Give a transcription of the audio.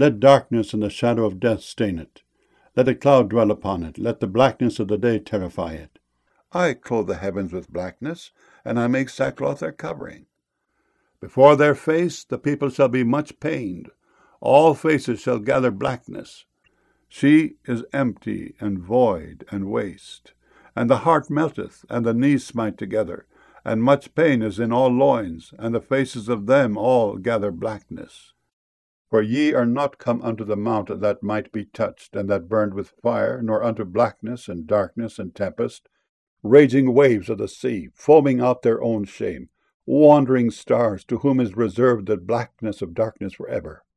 Let darkness and the shadow of death stain it. Let a cloud dwell upon it. Let the blackness of the day terrify it. I clothe the heavens with blackness, and I make sackcloth their covering. Before their face the people shall be much pained. All faces shall gather blackness. She is empty and void and waste. And the heart melteth, and the knees smite together. And much pain is in all loins, and the faces of them all gather blackness. For ye are not come unto the mount that might be touched, and that burned with fire, nor unto blackness and darkness and tempest, raging waves of the sea, foaming out their own shame, wandering stars, to whom is reserved the blackness of darkness forever.